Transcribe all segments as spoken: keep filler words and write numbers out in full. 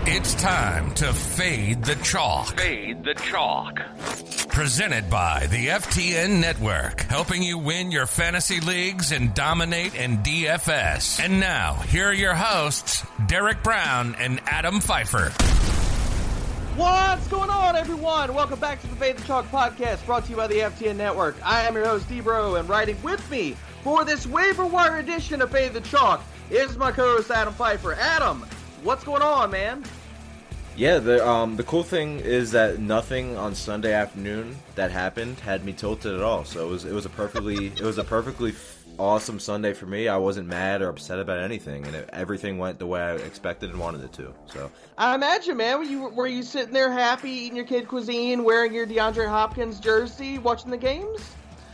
It's time to fade the chalk. Fade the chalk. Presented by the F T N Network, helping you win your fantasy leagues and dominate in D F S. And now, here are your hosts, Derek Brown and Adam Pfeiffer. What's going on, everyone? Welcome back to the Fade the Chalk podcast, brought to you by the F T N Network. I am your host, D-Bro, and riding with me for this waiver wire edition of Fade the Chalk is my co-host, Adam Pfeiffer. Adam, what's going on, man? Yeah, the um the cool thing is that nothing on Sunday afternoon that happened had me tilted at all. So it was it was a perfectly it was a perfectly awesome Sunday for me. I wasn't mad or upset about anything, and it, everything went the way I expected and wanted it to. So I imagine, man, were you were you sitting there happy, eating your kid cuisine, wearing your DeAndre Hopkins jersey, watching the games?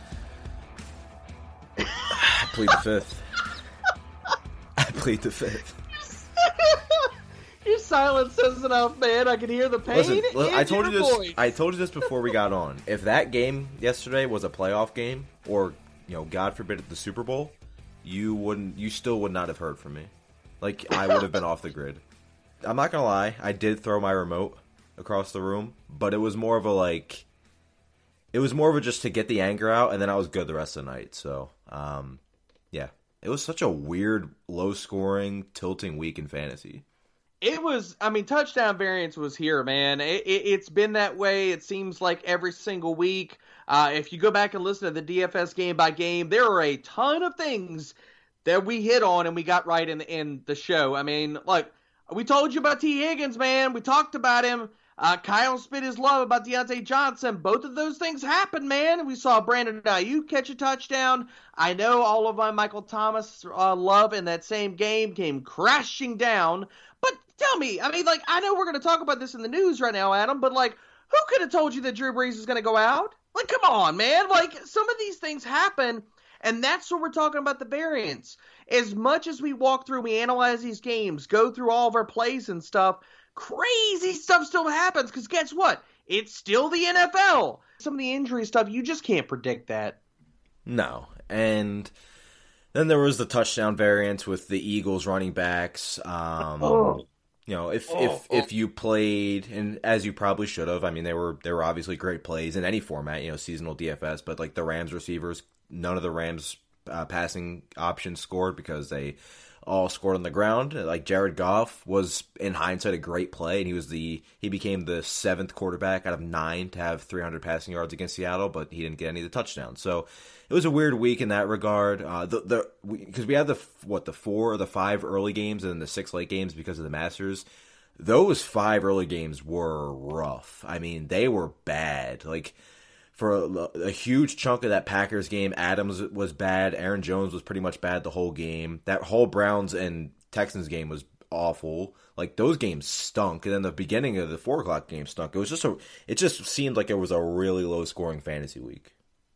I plead the fifth. I plead the fifth. Your silence says enough, man. I can hear the pain. Listen, in I told you your this. voice. I told you this before we got on. If that game yesterday was a playoff game, or you know, God forbid, the Super Bowl, you wouldn't. You still would not have heard from me. Like I would have been off the grid. I'm not gonna lie. I did throw my remote across the room, but it was more of a like. It was more of a just to get the anger out, and then I was good the rest of the night. So, um, yeah, it was such a weird, low-scoring, tilting week in fantasy. It was, I mean, touchdown variance was here, man. It, it, it's been that way, it seems like, every single week. Uh, if you go back and listen to the D F S game by game, there are a ton of things that we hit on and we got right in the, in the show. I mean, like, we told you about T. Higgins, man. We talked about him. Uh, Kyle spit his love about Deontay Johnson. Both of those things happened, man. We saw Brandon Ayuk catch a touchdown. I know all of my Michael Thomas uh, love in that same game came crashing down. But tell me, I mean, like, I know we're going to talk about this in the news right now, Adam, but, like, who could have told you that Drew Brees was going to go out? Like, come on, man. Like, some of these things happen, and that's what we're talking about, the variance. As much as we walk through, we analyze these games, go through all of our plays and stuff, crazy stuff still happens, because guess what? It's still the N F L. Some of the injury stuff, you just can't predict that. No, and then there was the touchdown variance with the Eagles running backs. Um, Oh. You know, if Oh, if oh. if you played, and as you probably should have, I mean, they were they were obviously great plays in any format, you know, seasonal D F S, but like the Rams receivers, none of the Rams uh, passing options scored because they all scored on the ground. Like Jared Goff was, in hindsight, a great play, and he was the he became the seventh quarterback out of nine to have three hundred passing yards against Seattle, but he didn't get any of the touchdowns. So it was a weird week in that regard. Uh, the the because we, we had the what the four or the five early games and then the six late games because of the Masters. Those five early games were rough. I mean, they were bad. Like for a, a huge chunk of that Packers game, Adams was bad. Aaron Jones was pretty much bad the whole game. That whole Browns and Texans game was awful. Like those games stunk, and then the beginning of the four o'clock game stunk. It was just a. It just seemed like it was a really low scoring fantasy week.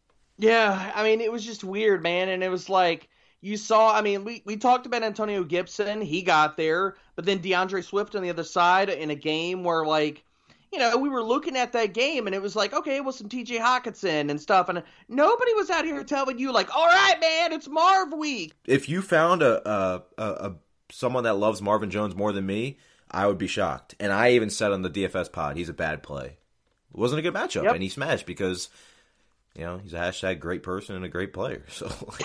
Yeah, I mean, it was just weird, man, and it was like, you saw, I mean, we, we talked about Antonio Gibson, he got there, but then DeAndre Swift on the other side in a game where, like, you know, we were looking at that game, and it was like, okay, well, some T J Hockenson and stuff, and nobody was out here telling you, like, all right, man, it's Marv week. If you found a, a, a, a someone that loves Marvin Jones more than me, I would be shocked. And I even said on the D F S pod, he's a bad play. It wasn't a good matchup, Yep. and he smashed because, you know, he's a hashtag great person and a great player. So, like,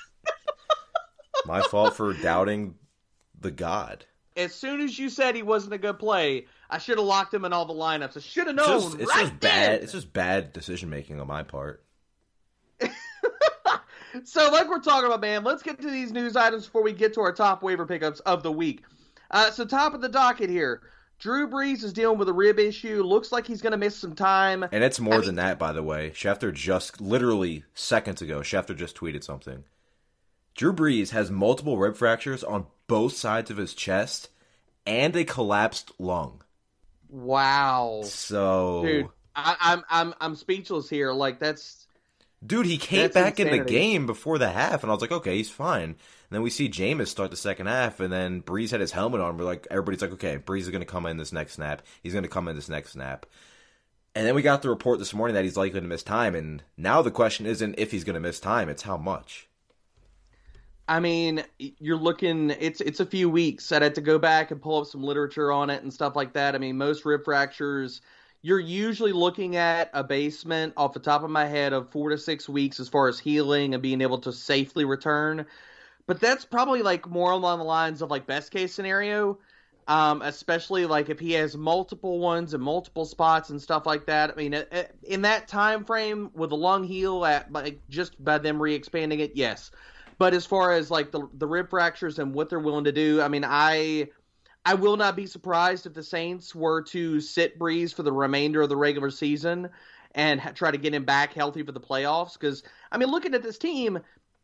my fault for doubting the god. As soon as you said he wasn't a good play, I should have locked him in all the lineups. I should have known. It's just, it's right just bad. then. It's just bad decision making on my part. So, like we're talking about, man, let's get to these news items before we get to our top waiver pickups of the week. Uh, so, top of the docket here. Drew Brees is dealing with a rib issue. Looks like he's going to miss some time. And it's more I than mean, that, by the way. Schefter just, literally seconds ago, Schefter just tweeted something. Drew Brees has multiple rib fractures on both sides of his chest and a collapsed lung. Wow. So, Dude, I, I'm I'm I'm speechless here. Like, that's... dude, he came That's back in the insanity. game before the half, and I was like, okay, he's fine. And then we see Jameis start the second half, and then Brees had his helmet on. We're like, everybody's like, okay, Brees is going to come in this next snap. He's going to come in this next snap. And then we got the report this morning that he's likely to miss time, and now the question isn't if he's going to miss time, it's how much. I mean, you're looking, it's it's a few weeks. I'd have to go back and pull up some literature on it and stuff like that. I mean, most rib fractures, you're usually looking at a basement off the top of my head of four to six weeks as far as healing and being able to safely return. But that's probably like more along the lines of like best case scenario, um, especially like if he has multiple ones and multiple spots and stuff like that. I mean, in that time frame with a lung heal at like just by them re-expanding it, yes. But as far as like the the rib fractures and what they're willing to do, I mean, I I will not be surprised if the Saints were to sit Brees for the remainder of the regular season and ha- try to get him back healthy for the playoffs. Because, I mean, looking at this team,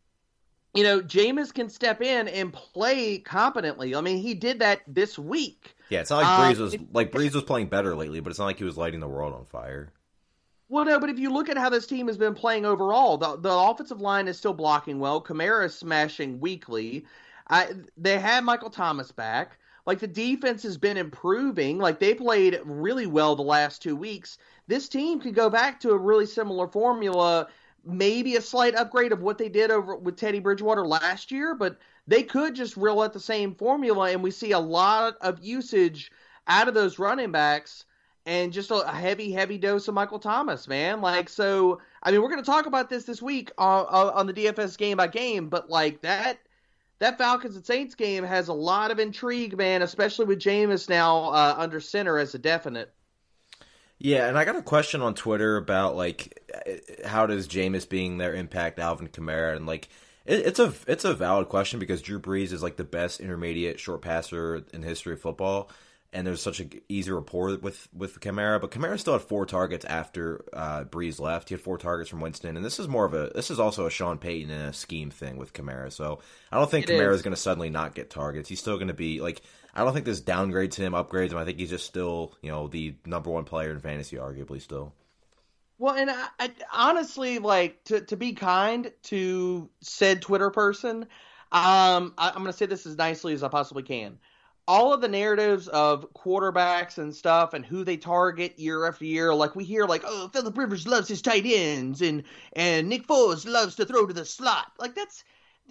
you know, Jameis can step in and play competently. I mean, he did that this week. Yeah, it's not like Brees um, was it, like Brees was playing better lately, but it's not like he was lighting the world on fire. Well, no, but if you look at how this team has been playing overall, the, the offensive line is still blocking well. Kamara is smashing weekly. I, they had Michael Thomas back. Like, the defense has been improving. Like, they played really well the last two weeks. This team could go back to a really similar formula, maybe a slight upgrade of what they did over with Teddy Bridgewater last year, but they could just reel out the same formula, and we see a lot of usage out of those running backs. And just a heavy, heavy dose of Michael Thomas, man. Like, so, I mean, we're going to talk about this this week on, on the D F S game by game, but, like, that that Falcons and Saints game has a lot of intrigue, man, especially with Jameis now uh, under center as a definite. Yeah, and I got a question on Twitter about, like, how does Jameis being there impact Alvin Kamara? And, like, it, it's a it's a valid question because Drew Brees is, like, the best intermediate short passer in the history of football. And there's such an easy rapport with, with Kamara, but Kamara still had four targets after uh, Brees left. He had four targets from Winston, and this is more of a this is also a Sean Payton and a scheme thing with Kamara. So I don't think Kamara is going to suddenly not get targets. He's still going to be like I don't think this downgrades him, upgrades him. I think he's just still you know the number one player in fantasy, arguably still. Well, and I, I, honestly, like to to be kind to said Twitter person, um, I, I'm going to say this as nicely as I possibly can. All of the narratives of quarterbacks and stuff and who they target year after year, like we hear like, oh, Philip Rivers loves his tight ends and, and Nick Foles loves to throw to the slot. Like that's,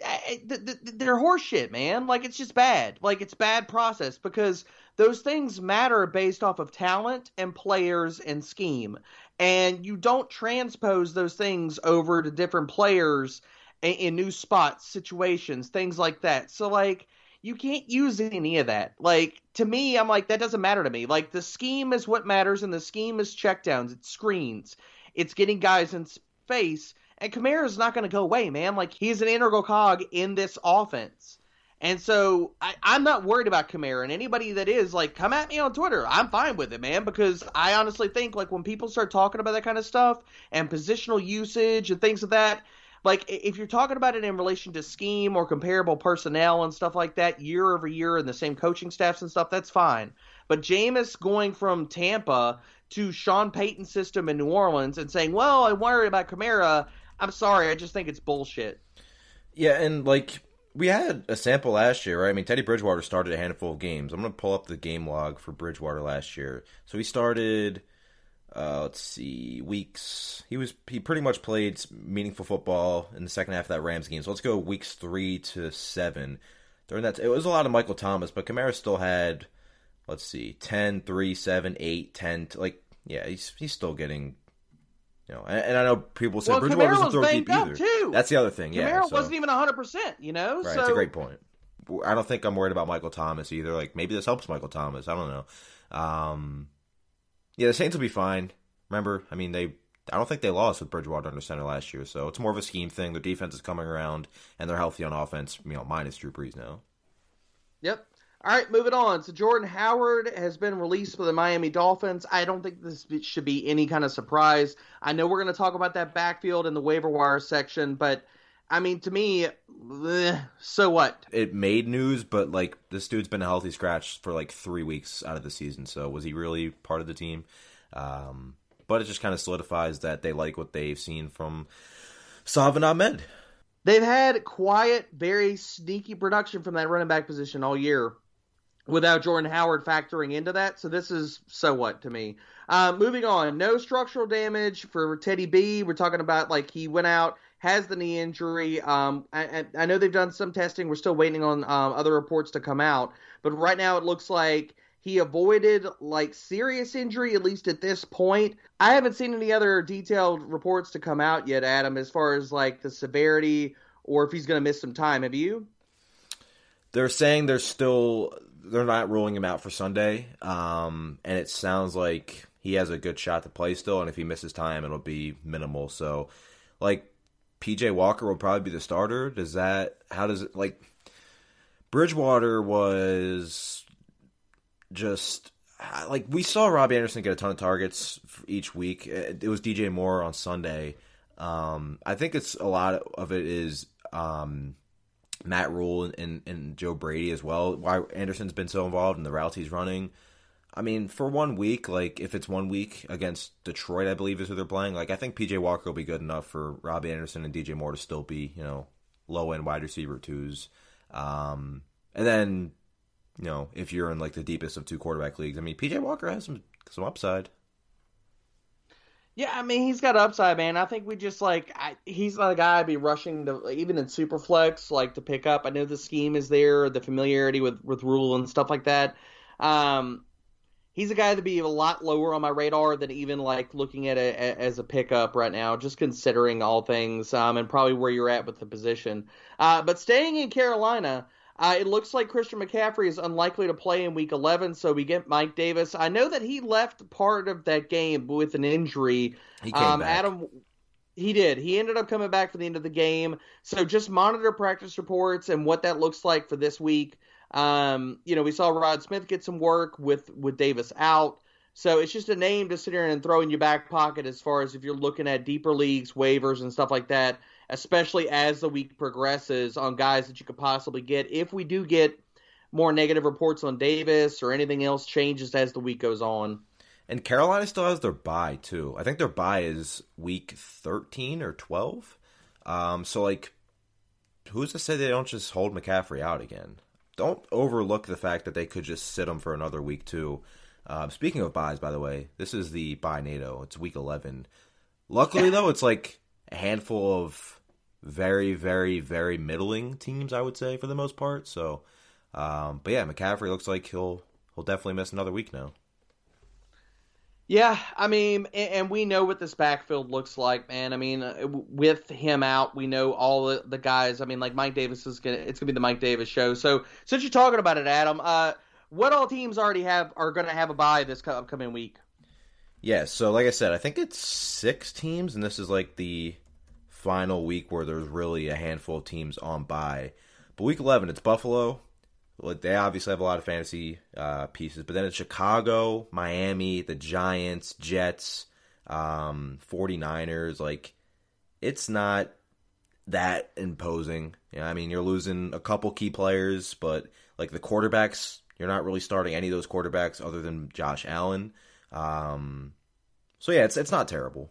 they're horseshit, man. Like it's just bad. Like it's bad process because those things matter based off of talent and players and scheme. And you don't transpose those things over to different players in, in new spots, situations, things like that. So like, you can't use any of that. Like, to me, I'm like, that doesn't matter to me. Like, the scheme is what matters, and the scheme is checkdowns. It's screens. It's getting guys in space. And Kamara's not going to go away, man. Like, he's an integral cog in this offense. And so, I, I'm not worried about Kamara. And anybody that is, like, come at me on Twitter. I'm fine with it, man. Because I honestly think, like, when people start talking about that kind of stuff and positional usage and things of that, like, if you're talking about it in relation to scheme or comparable personnel and stuff like that year over year and the same coaching staffs and stuff, that's fine. But Jameis going from Tampa to Sean Payton's system in New Orleans and saying, well, I worry about Kamara, I'm sorry, I just think it's bullshit. Yeah, and, like, we had a sample last year, right? I mean, Teddy Bridgewater started a handful of games. I'm going to pull up the game log for Bridgewater last year. So he started... Uh, let's see, weeks. He was he pretty much played meaningful football in the second half of that Rams game. So let's go weeks three to seven. During that, it was a lot of Michael Thomas, but Kamara still had, let's see, ten, three, seven, eight, ten. Like, yeah, he's he's still getting, you know. And, and I know people say well, Bridgewater Kamara doesn't throw deep either. Too. That's the other thing. Yeah, Kamara so. wasn't even one hundred percent. You know, right? So... It's a great point. I don't think I'm worried about Michael Thomas either. Like maybe this helps Michael Thomas. I don't know. Um, Yeah, the Saints will be fine. Remember, I mean, they I don't think they lost with Bridgewater under center last year, so it's more of a scheme thing. Their defense is coming around, and they're healthy on offense, you know, minus Drew Brees now. Yep. All right, moving on. So Jordan Howard has been released for the Miami Dolphins. I don't think this should be any kind of surprise. I know we're going to talk about that backfield in the waiver wire section, but, I mean, to me, eh, so what? It made news, but, like, this dude's been a healthy scratch for, like, three weeks out of the season, so was he really part of the team? Um, but it just kind of solidifies that they like what they've seen from Salvon Ahmed. They've had quiet, very sneaky production from that running back position all year without Jordan Howard factoring into that, so this is so what to me. Uh, moving on, no structural damage for Teddy B. We're talking about, like, he went out, has the knee injury. Um, I, I know they've done some testing. We're still waiting on um, other reports to come out. But right now it looks like he avoided like serious injury, at least at this point. I haven't seen any other detailed reports to come out yet, Adam, as far as like the severity or if he's going to miss some time. Have you? They're saying they're still they're not ruling him out for Sunday, um, and it sounds like he has a good shot to play still. And if he misses time, it'll be minimal. So, like, P J Walker will probably be the starter. Does that? How does it like? Bridgewater was just like we saw Robbie Anderson get a ton of targets each week. It was D J Moore on Sunday. Um, I think it's a lot of it is um, Matt Rule and, and, and Joe Brady as well. Why Anderson's been so involved in the routes he's running. I mean, for one week, like if it's one week against Detroit, I believe is who they're playing. Like I think P J Walker will be good enough for Robbie Anderson and D J Moore to still be, you know, low end wide receiver twos. Um, and then, you know, if you're in like the deepest of two quarterback leagues, I mean, P J Walker has some some upside. Yeah, I mean, he's got upside, man. I think we just, like, I, he's not a guy I'd be rushing to, even in Superflex, like, to pick up. I know the scheme is there, the familiarity with, with Rule and stuff like that. Um, he's a guy that'd be a lot lower on my radar than even, like, looking at it as a pickup right now, just considering all things um, and probably where you're at with the position. Uh, but staying in Carolina, Uh, it looks like Christian McCaffrey is unlikely to play in Week eleven, so we get Mike Davis. I know that he left part of that game with an injury. He came um, back. Adam, he did. He ended up coming back for the end of the game. So just monitor practice reports and what that looks like for this week. Um, you know, we saw Rod Smith get some work with, with Davis out. So it's just a name to sit here and throw in your back pocket as far as if you're looking at deeper leagues, waivers, and stuff like that, especially as the week progresses on guys that you could possibly get. If we do get more negative reports on Davis or anything else changes as the week goes on. And Carolina still has their bye, too. I think their bye is week thirteen or twelve. Um, so, like, who's to say they don't just hold McCaffrey out again? Don't overlook the fact that they could just sit him for another week, too. Um, speaking of buys, by the way, this is the bye NATO. It's week eleven. Luckily, though, it's like a handful of very, very, very middling teams, I would say, for the most part. So, um, but yeah, McCaffrey looks like he'll he'll definitely miss another week now. Yeah, I mean, and we know what this backfield looks like, man. I mean, with him out, we know all the, the guys. I mean, like Mike Davis is gonna, it's gonna be the Mike Davis show. So, since you're talking about it, Adam, uh, what all teams already have are going to have a bye this upcoming week? Yeah, so like I said, I think it's six teams, and this is like the final week where there's really a handful of teams on bye. But week eleven, it's Buffalo. Like, they obviously have a lot of fantasy uh, pieces, but then it's Chicago, Miami, the Giants, Jets, um, 49ers. Like, it's not that imposing. You know, I mean, you're losing a couple key players, but like the quarterbacks, you're not really starting any of those quarterbacks other than Josh Allen. Um, so yeah, it's it's not terrible.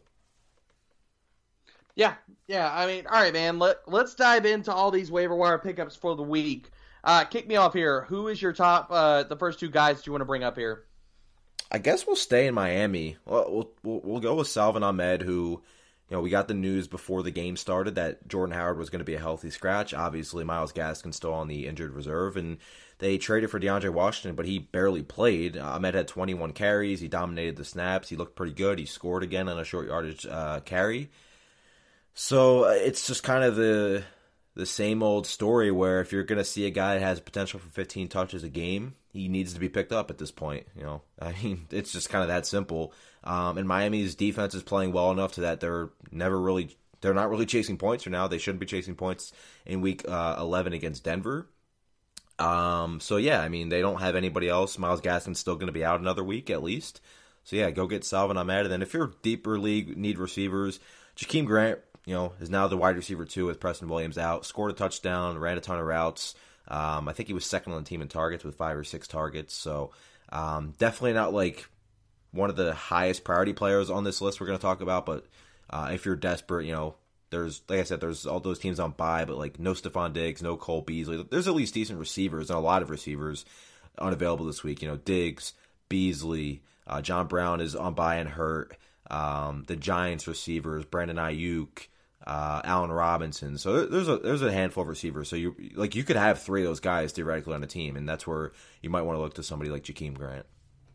Yeah, yeah. I mean, all right, man. Let let's dive into all these waiver wire pickups for the week. Uh, kick me off here. Who is your top? Uh, the first two guys that you want to bring up here? I guess we'll stay in Miami. We'll we'll, we'll go with Salvon Ahmed, who, you know, we got the news before the game started that Jordan Howard was going to be a healthy scratch. Obviously, Myles Gaskin's still on the injured reserve, and they traded for DeAndre Washington, but he barely played. Uh, Ahmed had twenty-one carries. He dominated the snaps. He looked pretty good. He scored again on a short yardage uh, carry. So uh, it's just kind of the the same old story where if you're going to see a guy that has potential for fifteen touches a game, he needs to be picked up at this point. You know, I mean, it's just kind of that simple. Um, and Miami's defense is playing well enough to that they're never really, they're not really chasing points for now. They shouldn't be chasing points in week uh, eleven against Denver. Um, so yeah, I mean, they don't have anybody else. Myles Gaskin's still going to be out another week at least. So yeah, go get Salvon Ahmed. And then if you're deeper league, need receivers, Jakeem Grant, you know, is now the wide receiver two with Preston Williams out. Scored a touchdown, ran a ton of routes. Um, I think he was second on the team in targets with five or six targets. So um, definitely not like one of the highest priority players on this list we're going to talk about. But uh, if you're desperate, you know, there's, like I said, there's all those teams on bye, but like no Stephon Diggs, no Cole Beasley. There's at least decent receivers and a lot of receivers unavailable this week. You know, Diggs, Beasley, uh, John Brown is on bye and hurt. Um, the Giants receivers, Brandon Ayuk, uh, Allen Robinson. So there's a there's a handful of receivers. So you like you could have three of those guys theoretically on a team, and that's where you might want to look to somebody like Jakeem Grant.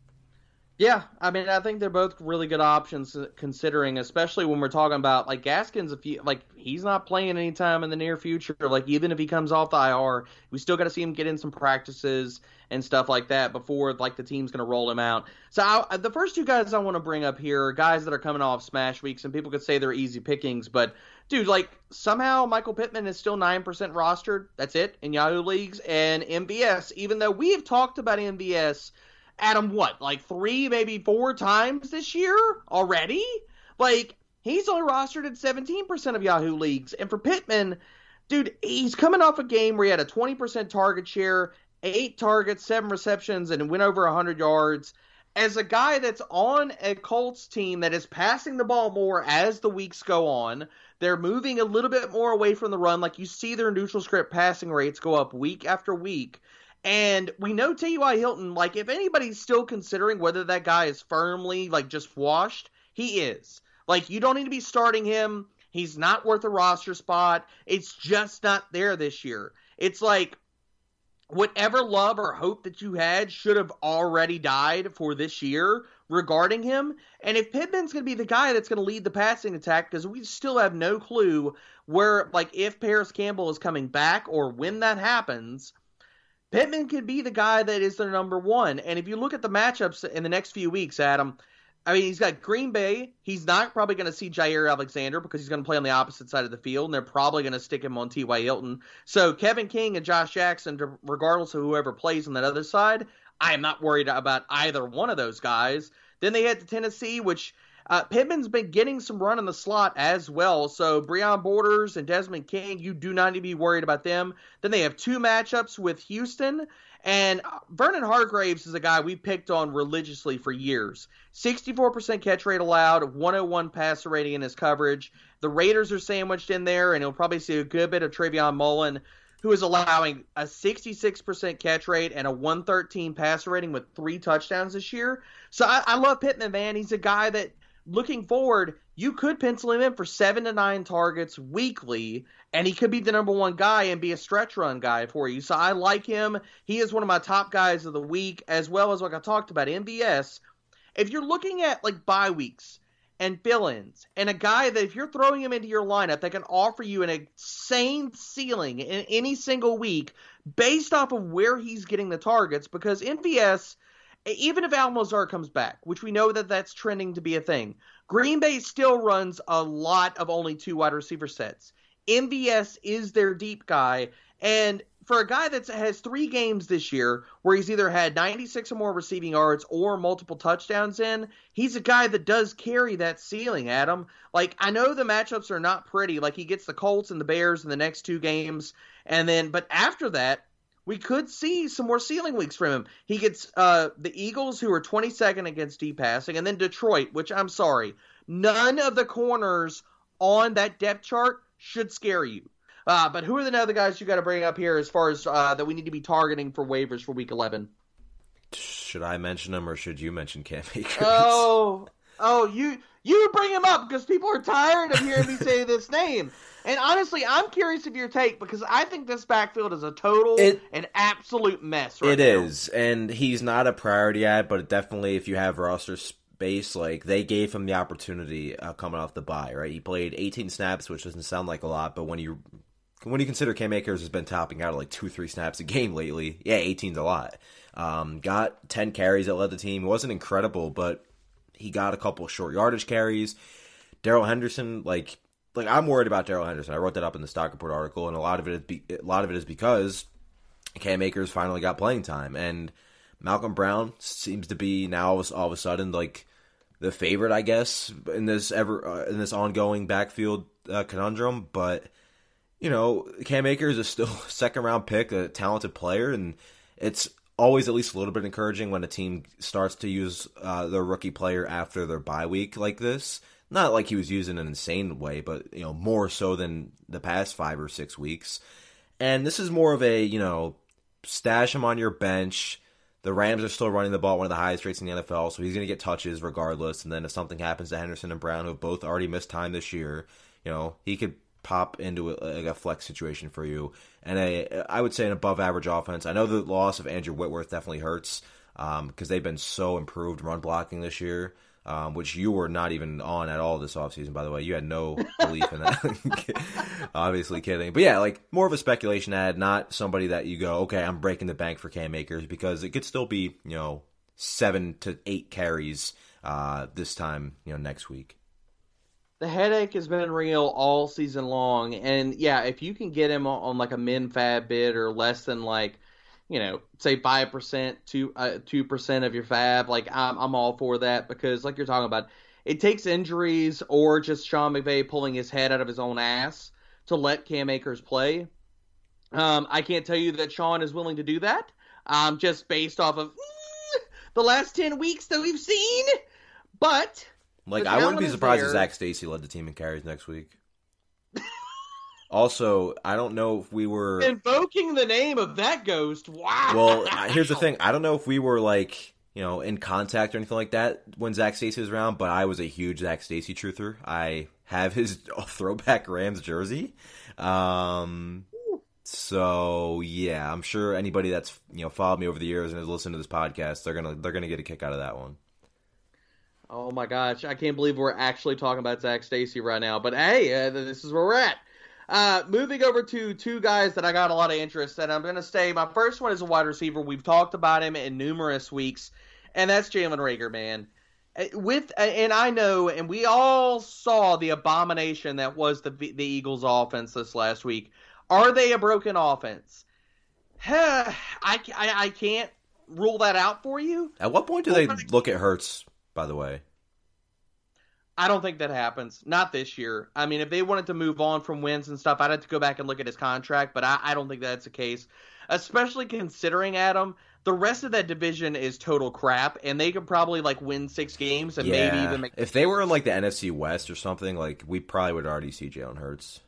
Yeah, I mean, I think they're both really good options considering, especially when we're talking about, like, Gaskins, if you, like, he's not playing anytime in the near future. Like, even if he comes off the I R, we still got to see him get in some practices and stuff like that before, like, the team's going to roll him out. So I, the first two guys I want to bring up here are guys that are coming off smash weeks, and people could say they're easy pickings, but, dude, like, somehow Michael Pittman is still nine percent rostered. That's it in Yahoo leagues. And M V S, even though we have talked about M V S Adam, what, like three, maybe four times this year already? Like, he's only rostered at seventeen percent of Yahoo leagues. And for Pittman, dude, he's coming off a game where he had a twenty percent target share, eight targets, seven receptions, and went over one hundred yards. As a guy that's on a Colts team that is passing the ball more as the weeks go on, they're moving a little bit more away from the run. Like, you see their neutral script passing rates go up week after week. And we know T Y. Hilton, like, if anybody's still considering whether that guy is firmly, like, just washed, he is. Like, you don't need to be starting him. He's not worth a roster spot. It's just not there this year. It's like, whatever love or hope that you had should have already died for this year regarding him. And if Pittman's going to be the guy that's going to lead the passing attack, because we still have no clue where, like, if Paris Campbell is coming back or when that happens, Pittman could be the guy that is their number one. And if you look at the matchups in the next few weeks, Adam, I mean, he's got Green Bay. He's not probably going to see Jair Alexander because he's going to play on the opposite side of the field, and they're probably going to stick him on T Y. Hilton. So Kevin King and Josh Jackson, regardless of whoever plays on that other side, I am not worried about either one of those guys. Then they head to Tennessee, which uh, Pittman's been getting some run in the slot as well. So Breon Borders and Desmond King, you do not need to be worried about them. Then they have two matchups with Houston. And Vernon Hargraves is a guy we picked on religiously for years. sixty-four percent catch rate allowed, one oh one passer rating in his coverage. The Raiders are sandwiched in there, and he'll probably see a good bit of Trayvon Mullen, who is allowing a sixty-six percent catch rate and a one thirteen passer rating with three touchdowns this year. So I, I love Pittman, man. He's a guy that, looking forward, you could pencil him in for seven to nine targets weekly, and he could be the number one guy and be a stretch run guy for you. So I like him. He is one of my top guys of the week, as well as, like I talked about, M V S. If you're looking at, like, bye weeks and fill-ins, and a guy that if you're throwing him into your lineup that can offer you an insane ceiling in any single week based off of where he's getting the targets, because M V S, even if Almozar comes back, which we know that that's trending to be a thing, Green Bay still runs a lot of only two wide receiver sets. M V S is their deep guy, and for a guy that has three games this year where he's either had ninety-six or more receiving yards or multiple touchdowns in, he's a guy that does carry that ceiling, Adam. Like, I know the matchups are not pretty. Like, he gets the Colts and the Bears in the next two games, and then, but after that, we could see some more ceiling weeks from him. He gets uh, the Eagles, who are twenty-second against deep passing, and then Detroit, which I'm sorry, none of the corners on that depth chart should scare you. Uh, but who are the other guys you got to bring up here as far as uh, that we need to be targeting for waivers for week eleven? Should I mention them or should you mention Cam Akers? Oh, oh, you you bring him up because people are tired of hearing me say this name. And honestly, I'm curious of your take because I think this backfield is a total it, and absolute mess right It now. is, and he's not a priority yet, but definitely if you have roster space, like they gave him the opportunity uh, coming off the bye, right? He played eighteen snaps, which doesn't sound like a lot, but when you when you consider Cam Akers has been topping out at like two, three snaps a game lately, yeah, eighteen's a lot. Um, got ten carries that led the team. It wasn't incredible, but he got a couple short yardage carries. Darrell Henderson, like, like I'm worried about Darrell Henderson. I wrote that up in the Stock Report article, and a lot of it is be, a lot of it is because Cam Akers finally got playing time, and Malcolm Brown seems to be now all of a sudden like the favorite, I guess, in this ever uh, in this ongoing backfield uh, conundrum. But you know, Cam Akers is still a second round pick, a talented player, and it's always at least a little bit encouraging when a team starts to use uh, their rookie player after their bye week like this. Not like he was used in an insane way, but you know, more so than the past five or six weeks. And this is more of a, you know, stash him on your bench. The Rams are still running the ball at one of the highest rates in the N F L, so he's going to get touches regardless. And then if something happens to Henderson and Brown, who have both already missed time this year, you know, he could pop into a, like a flex situation for you. And a, I would say an above-average offense. I know the loss of Andrew Whitworth definitely hurts because um, they've been so improved run blocking this year, um, which you were not even on at all this offseason, by the way. You had no belief in that. Obviously kidding. But yeah, like more of a speculation ad, not somebody that you go, okay, I'm breaking the bank for Cam Akers, because it could still be, you know, seven to eight carries uh, this time, you know, next week. The headache has been real all season long, and yeah, if you can get him on, on like a min fab bid or less than like, you know, say five percent to uh, two percent of your fab, like I'm I'm all for that, because like you're talking about, it takes injuries or just Sean McVay pulling his head out of his own ass to let Cam Akers play. Um, I can't tell you that Sean is willing to do that, um, just based off of mm, the last ten weeks that we've seen, but. Like, I wouldn't be surprised if Zach Stacy led the team in carries next week. Also, I don't know if we were... Invoking the name of that ghost, wow! Well, here's the thing. I don't know if we were, like, you know, in contact or anything like that when Zach Stacy was around, but I was a huge Zach Stacy truther. I have his throwback Rams jersey. Um... So yeah, I'm sure anybody that's, you know, followed me over the years and has listened to this podcast, they're gonna they're gonna get a kick out of that one. Oh my gosh, I can't believe we're actually talking about Zach Stacy right now. But hey, uh, this is where we're at. Uh, moving over to two guys that I got a lot of interest in. I'm going to say my first one is a wide receiver. We've talked about him in numerous weeks, and that's Jalen Reagor, man. With and I know, and we all saw the abomination that was the the Eagles' offense this last week. Are they a broken offense? I, I, I can't rule that out for you. At what point do they look at Hurts, by the way? I don't think that happens. Not this year. I mean, if they wanted to move on from wins and stuff, I'd have to go back and look at his contract, but I, I don't think that's the case. Especially considering, Adam, the rest of that division is total crap, and they could probably, like, win six games and yeah. maybe even make... If they were in, like, the N F C West or something, like, we probably would already see Jalen Hurts.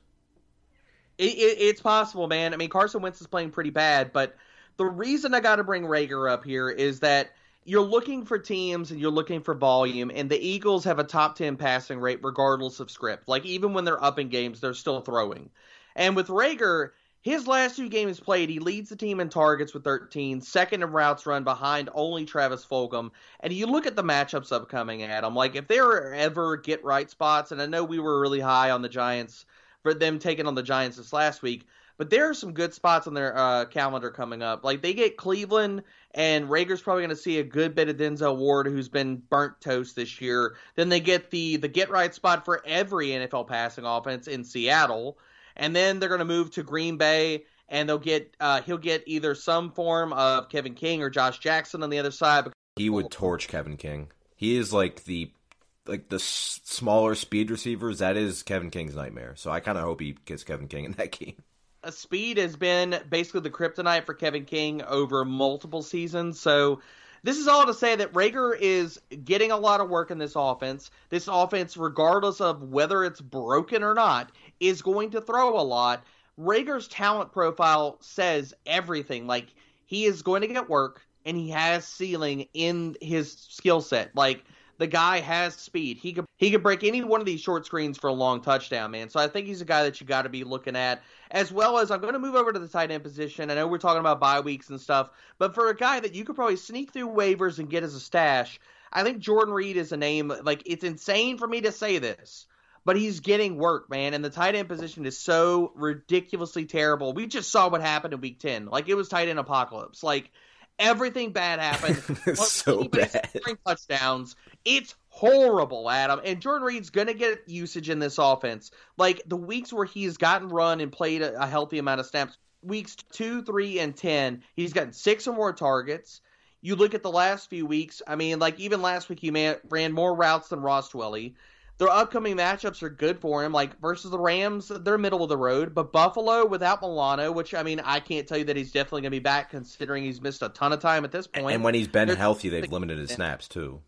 It, it, it's possible, man. I mean, Carson Wentz is playing pretty bad, but the reason I got to bring Reagor up here is that you're looking for teams and you're looking for volume, and the Eagles have a top ten passing rate regardless of script. Like, even when they're up in games, they're still throwing. And with Reagor, his last two games played, he leads the team in targets with thirteen, second in routes run behind only Travis Fulgham. And you look at the matchups upcoming, Adam, like, if there are ever get-right spots, and I know we were really high on the Giants for them taking on the Giants this last week, but there are some good spots on their uh, calendar coming up. Like, they get Cleveland, and Rager's probably going to see a good bit of Denzel Ward, who's been burnt toast this year. Then they get the, the get-right spot for every N F L passing offense in Seattle. And then they're going to move to Green Bay, and they'll get uh, he'll get either some form of Kevin King or Josh Jackson on the other side. He would torch Kevin King. He is like the like the s- smaller speed receivers. That is Kevin King's nightmare. So I kind of hope he gets Kevin King in that game. Uh, speed has been basically the kryptonite for Kevin King over multiple seasons. So this is all to say that Reagor is getting a lot of work in this offense. This offense, regardless of whether it's broken or not, is going to throw a lot. Rager's talent profile says everything. Like, he is going to get work, and he has ceiling in his skill set. Like, the guy has speed. He could he could break any one of these short screens for a long touchdown, man. So I think he's a guy that you got to be looking at. As well as, I'm going to move over to the tight end position. I know we're talking about bye weeks and stuff, but for a guy that you could probably sneak through waivers and get as a stash, I think Jordan Reed is a name. Like, it's insane for me to say this, but he's getting work, man, and the tight end position is so ridiculously terrible. We just saw what happened in week ten. Like, it was tight end apocalypse. Like, everything bad happened. It's so bad. Touchdowns. It's horrible, Adam. And Jordan Reed's going to get usage in this offense. Like, the weeks where he's gotten run and played a, a healthy amount of snaps, weeks two, three, and ten, he's gotten six or more targets. You look at the last few weeks, I mean, like, even last week he man, ran more routes than Ross Dwelley. Their upcoming matchups are good for him. Like, versus the Rams, they're middle of the road. But Buffalo without Milano, which, I mean, I can't tell you that he's definitely going to be back considering he's missed a ton of time at this point. And when he's been healthy, they've limited his snaps, too.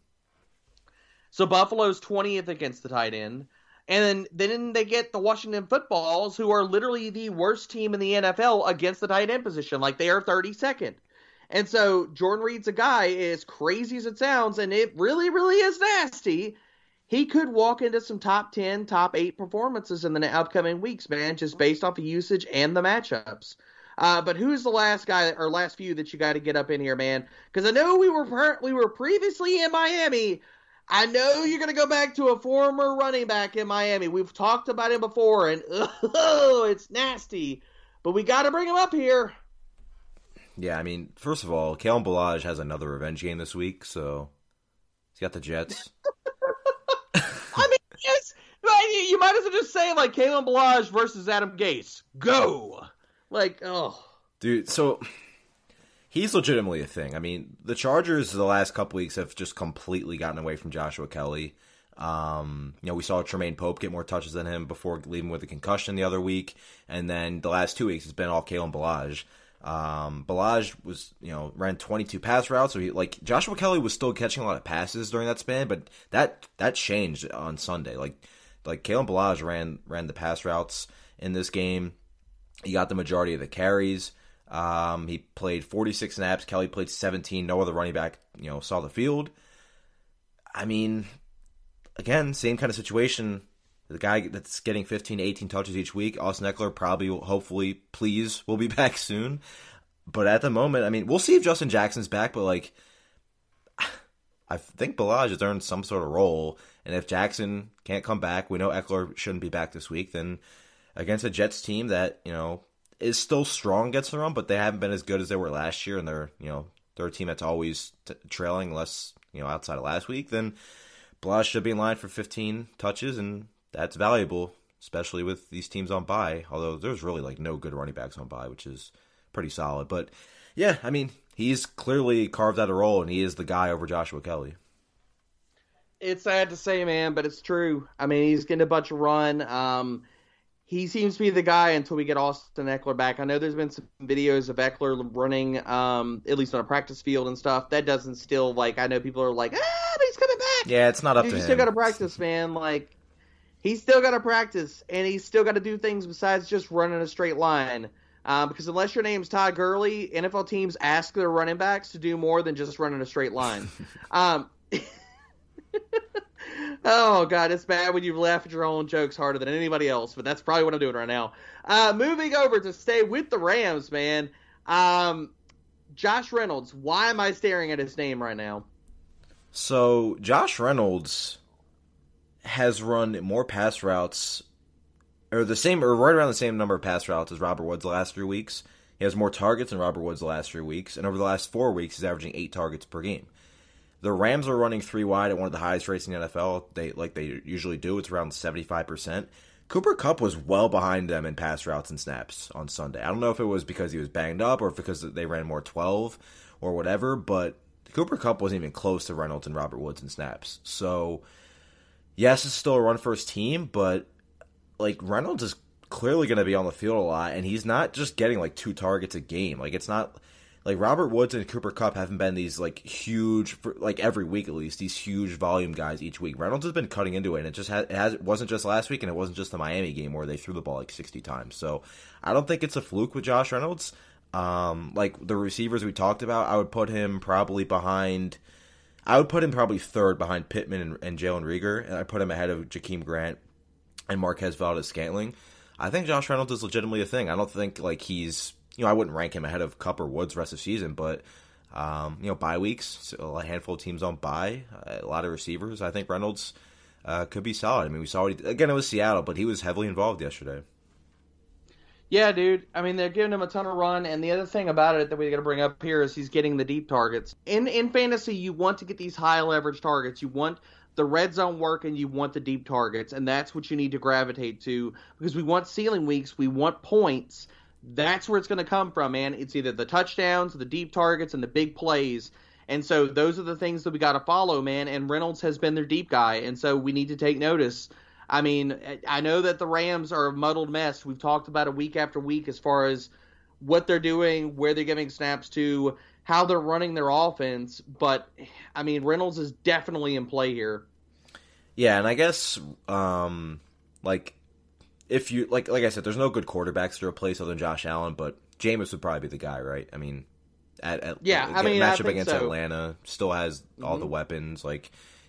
So Buffalo's twentieth against the tight end. And then, then they get the Washington Footballs, who are literally the worst team in the N F L against the tight end position. Like, they are thirty-second. And so Jordan Reed's a guy, as crazy as it sounds, and it really, really is nasty. he could walk into some top ten, top eight performances in the upcoming weeks, man, just based off of usage and the matchups. Uh, but who's the last guy or last few that you got to get up in here, man? Because I know we were per- we were previously in Miami. I know you're going to go back to a former running back in Miami. We've talked about him before, and oh, it's nasty. But we got to bring him up here. Yeah, I mean, first of all, Kalen Ballage has another revenge game this week, so he's got the Jets. I mean, yes, you might as well just say, like, Kalen Ballage versus Adam Gase. Go! Like, oh. Dude, so he's legitimately a thing. I mean, the Chargers the last couple weeks have just completely gotten away from Joshua Kelly. Um, you know, we saw Tremaine Pope get more touches than him before leaving with a concussion the other week. And then the last two weeks, it's been all Kalen Ballage. Um, Ballage was, you know, ran twenty-two pass routes. So he, like, Joshua Kelly was still catching a lot of passes during that span, but that, that changed on Sunday. Like, like Kalen Ballage ran, ran the pass routes in this game. He got the majority of the carries. Um, he played forty-six snaps. Kelly played seventeen. No other running back, you know, saw the field. I mean, again, same kind of situation. The guy that's getting fifteen to eighteen touches each week, Austin Eckler, probably, will, hopefully, please, will be back soon. But at the moment, I mean, we'll see if Justin Jackson's back, but, like, I think Ballage has earned some sort of role. And if Jackson can't come back, we know Eckler shouldn't be back this week, then against a Jets team that, you know, is still strong against the run, but they haven't been as good as they were last year, and they're, you know, they're a team that's always t- trailing unless, you know, outside of last week, then Ballage should be in line for fifteen touches, and that's valuable, especially with these teams on bye, although there's really, like, no good running backs on bye, which is pretty solid. But, yeah, I mean, he's clearly carved out a role, and he is the guy over Joshua Kelly. It's sad to say, man, but it's true. I mean, he's getting a bunch of run. Um, he seems to be the guy until we get Austin Eckler back. I know there's been some videos of Eckler running, um, at least on a practice field and stuff. That doesn't still, like, I know people are like, ah, but he's coming back. Yeah, it's not up Dude, to you him. still got to practice, man. Like, he's still got to practice, and he's still got to do things besides just running a straight line. Um, because unless your name's Todd Gurley, N F L teams ask their running backs to do more than just running a straight line. um, oh, God, it's bad when you laugh at your own jokes harder than anybody else, but that's probably what I'm doing right now. Uh, moving over to stay with the Rams, man. Um, Josh Reynolds, why am I staring at his name right now? So, Josh Reynolds has run more pass routes, or the same, or right around the same number of pass routes as Robert Woods the last three weeks. He has more targets than Robert Woods the last three weeks, and over the last four weeks, he's averaging eight targets per game. The Rams are running three wide at one of the highest rates in the N F L. They like they usually do. It's around seventy-five percent. Cooper Kupp was well behind them in pass routes and snaps on Sunday. I don't know if it was because he was banged up or if because they ran more twelve or whatever, but Cooper Kupp wasn't even close to Reynolds and Robert Woods in snaps. So, yes, it's still a run-first team, but like Reynolds is clearly going to be on the field a lot, and he's not just getting like two targets a game. Like it's not like Robert Woods and Cooper Kupp haven't been these like huge, like every week at least, these huge volume guys each week. Reynolds has been cutting into it, and it just has, it has it wasn't just last week, and it wasn't just the Miami game where they threw the ball like sixty times. So I don't think it's a fluke with Josh Reynolds. Um, like the receivers we talked about, I would put him probably behind. I would put him probably third behind Pittman and, and Jalen Reagor, and I put him ahead of Jakeem Grant and Marquez Valdes-Scantling. I think Josh Reynolds is legitimately a thing. I don't think like he's. You know, I wouldn't rank him ahead of Kupp or Woods rest of the season, but, um, you know, bye weeks, so a handful of teams on bye, a lot of receivers. I think Reynolds uh, could be solid. I mean, we saw, what he, again, it was Seattle, but he was heavily involved yesterday. Yeah, dude. I mean, they're giving him a ton of run, and the other thing about it that we got to bring up here is he's getting the deep targets. In in fantasy, you want to get these high leverage targets. You want the red zone work, and you want the deep targets, and that's what you need to gravitate to because we want ceiling weeks, we want points. That's where it's going to come from, man. It's either the touchdowns, the deep targets, and the big plays. And so those are the things that we got to follow, man. And Reynolds has been their deep guy, and so we need to take notice. I mean, I know that the Rams are a muddled mess. We've talked about it week after week as far as what they're doing, where they're giving snaps to, how they're running their offense. But, I mean, Reynolds is definitely in play here. Yeah, and I guess, um, like... If you like, like I said, there's no good quarterbacks to replace other than Josh Allen, but Jameis would probably be the guy, right? I mean, at, at yeah, I mean, matchup I against so. Atlanta, still has all mm-hmm. the weapons. Like,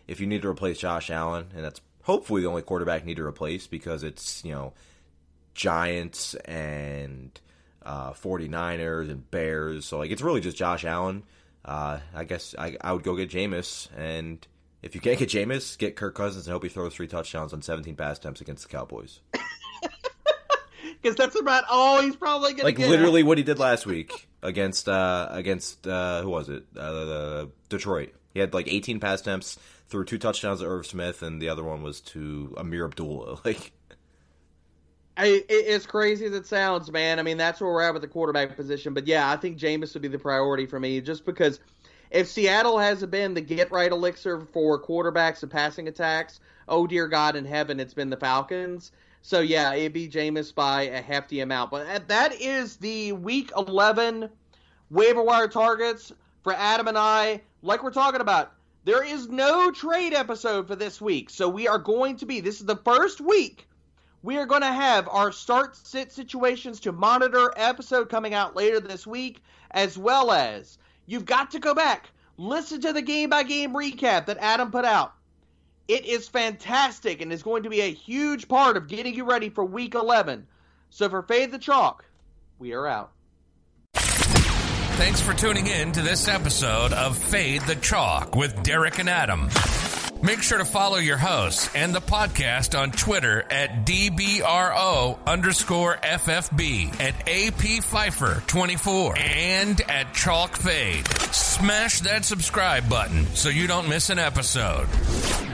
if you need to replace Josh Allen, and that's hopefully the only quarterback you need to replace because it's, you know, Giants and uh, 49ers and Bears. So, like, it's really just Josh Allen. Uh, I guess I, I would go get Jameis. And if you can't get Jameis, get Kirk Cousins and hope he throws three touchdowns on seventeen pass attempts against the Cowboys. Because that's about all he's probably going to like, get. Like, literally what he did last week against, uh, against uh, who was it? Uh, Detroit. He had, like, eighteen pass attempts, threw two touchdowns to Irv Smith, and the other one was to Amir Abdullah. Like, I, it, as crazy as it sounds, man, I mean, that's where we're at with the quarterback position. But, yeah, I think Jameis would be the priority for me, just because if Seattle hasn't been the get-right elixir for quarterbacks and passing attacks, oh, dear God in heaven, it's been the Falcons. So, yeah, it'd be Jameis by a hefty amount. But that is the Week eleven waiver wire targets for Adam and I. Like we're talking about, there is no trade episode for this week. So we are going to be, this is the first week, we are going to have our start-sit situations to monitor episode coming out later this week, as well as you've got to go back, listen to the game-by-game recap that Adam put out. It is fantastic and is going to be a huge part of getting you ready for Week eleven. So for Fade the Chalk, we are out. Thanks for tuning in to this episode of Fade the Chalk with Derek and Adam. Make sure to follow your hosts and the podcast on Twitter at DBRO underscore FFB, at A P Pfeiffer twenty-four, and at Chalk Fade. Smash that subscribe button so you don't miss an episode.